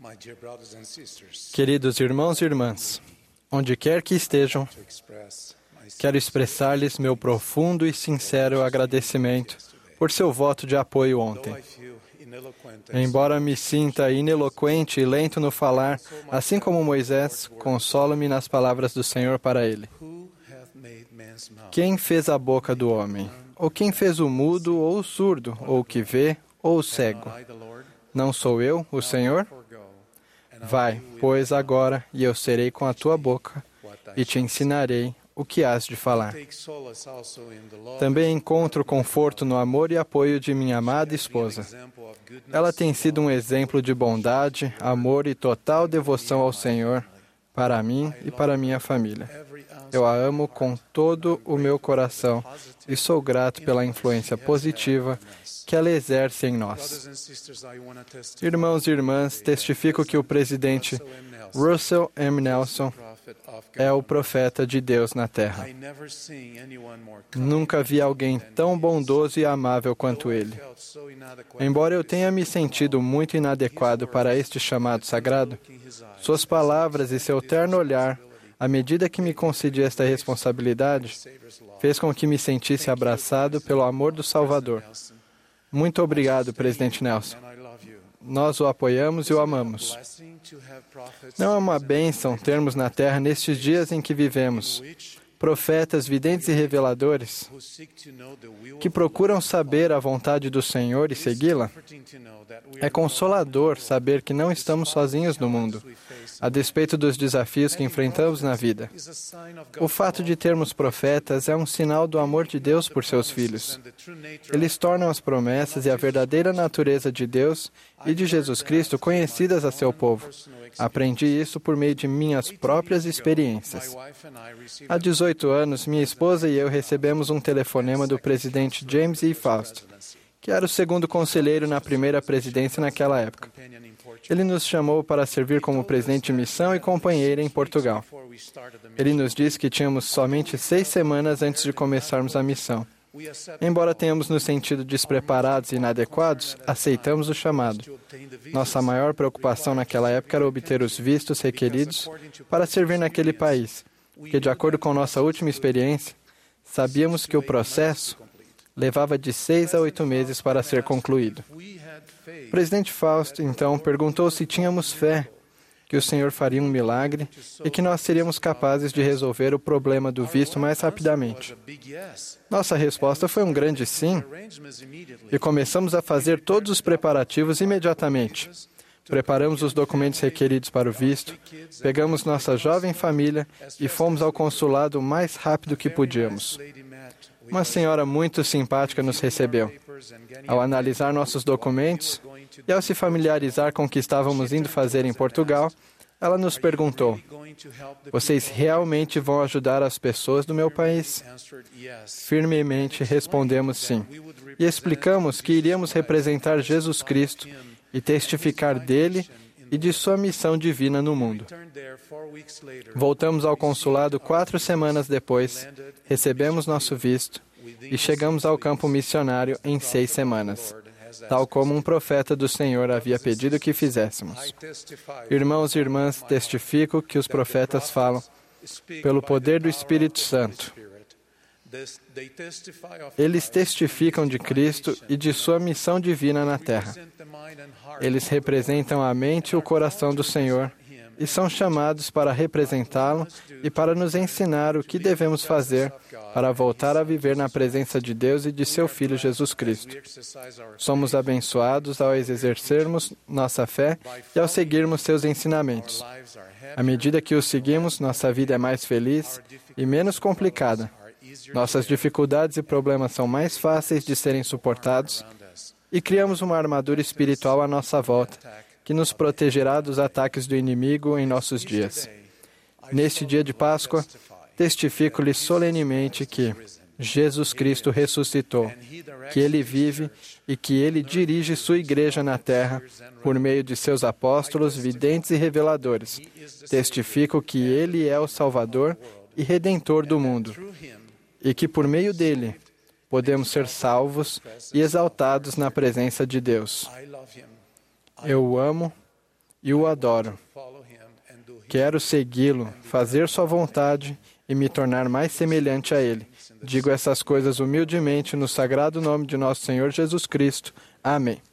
Queridos irmãos e irmãs, onde quer que estejam, quero expressar-lhes meu profundo e sincero agradecimento por seu voto de apoio ontem. Embora me sinta ineloquente e lento no falar, assim como Moisés, consola-me nas palavras do Senhor para ele. Quem fez a boca do homem? Ou quem fez o mudo ou o surdo, ou o que vê ou o cego? Não sou eu, o Senhor? Vai, pois, agora, e eu serei com a tua boca, e te ensinarei o que has de falar. Também encontro conforto no amor e apoio de minha amada esposa. Ela tem sido um exemplo de bondade, amor e total devoção ao Senhor, para mim e para minha família. Eu a amo com todo o meu coração e sou grato pela influência positiva que ela exerce em nós. Irmãos e irmãs, testifico que o presidente Russell M. Nelson é o profeta de Deus na Terra. Nunca vi alguém tão bondoso e amável quanto ele. Embora eu tenha me sentido muito inadequado para este chamado sagrado, suas palavras e seu terno olhar, à medida que me concedia esta responsabilidade, fez com que me sentisse abraçado pelo amor do Salvador. Muito obrigado, Presidente Nelson. Nós o apoiamos e o amamos. Não é uma bênção termos na Terra, nestes dias em que vivemos, profetas, videntes e reveladores que procuram saber a vontade do Senhor e segui-la? É consolador saber que não estamos sozinhos no mundo, a despeito dos desafios que enfrentamos na vida. O fato de termos profetas é um sinal do amor de Deus por seus filhos. Eles tornam as promessas e a verdadeira natureza de Deus e de Jesus Cristo conhecidas a seu povo. Aprendi isso por meio de minhas próprias experiências. Há 18 anos, minha esposa e eu recebemos um telefonema do presidente James E. Faust, que era o segundo conselheiro na primeira presidência naquela época. Ele nos chamou para servir como presidente de missão e companheira em Portugal. Ele nos disse que tínhamos somente 6 semanas antes de começarmos a missão. Embora tenhamos nos sentido despreparados e inadequados, aceitamos o chamado. Nossa maior preocupação naquela época era obter os vistos requeridos para servir naquele país, porque, de acordo com nossa última experiência, sabíamos que o processo levava de 6 a 8 meses para ser concluído. O presidente Fausto, então, perguntou se tínhamos fé que o Senhor faria um milagre e que nós seríamos capazes de resolver o problema do visto mais rapidamente. Nossa resposta foi um grande sim, e começamos a fazer todos os preparativos imediatamente. Preparamos os documentos requeridos para o visto, pegamos nossa jovem família e fomos ao consulado o mais rápido que podíamos. Uma senhora muito simpática nos recebeu. Ao analisar nossos documentos e ao se familiarizar com o que estávamos indo fazer em Portugal, ela nos perguntou: "Vocês realmente vão ajudar as pessoas do meu país?" Firmemente respondemos sim. E explicamos que iríamos representar Jesus Cristo e testificar dele e de sua missão divina no mundo. Voltamos ao consulado 4 semanas depois, recebemos nosso visto e chegamos ao campo missionário em 6 semanas, tal como um profeta do Senhor havia pedido que fizéssemos. Irmãos e irmãs, testifico que os profetas falam pelo poder do Espírito Santo. Eles testificam de Cristo e de sua missão divina na terra. Eles representam a mente e o coração do Senhor e são chamados para representá-lo e para nos ensinar o que devemos fazer para voltar a viver na presença de Deus e de seu Filho Jesus Cristo. Somos abençoados ao exercermos nossa fé e ao seguirmos seus ensinamentos. À medida que os seguimos, nossa vida é mais feliz e menos complicada. Nossas dificuldades e problemas são mais fáceis de serem suportados e criamos uma armadura espiritual à nossa volta, que nos protegerá dos ataques do inimigo em nossos dias. Neste dia de Páscoa, testifico-lhe solenemente que Jesus Cristo ressuscitou, que Ele vive e que Ele dirige sua igreja na terra por meio de seus apóstolos, videntes e reveladores. Testifico que Ele é o Salvador e Redentor do mundo, e que por meio dele podemos ser salvos e exaltados na presença de Deus. Eu o amo e o adoro. Quero segui-lo, fazer sua vontade e me tornar mais semelhante a Ele. Digo essas coisas humildemente no sagrado nome de nosso Senhor Jesus Cristo. Amém.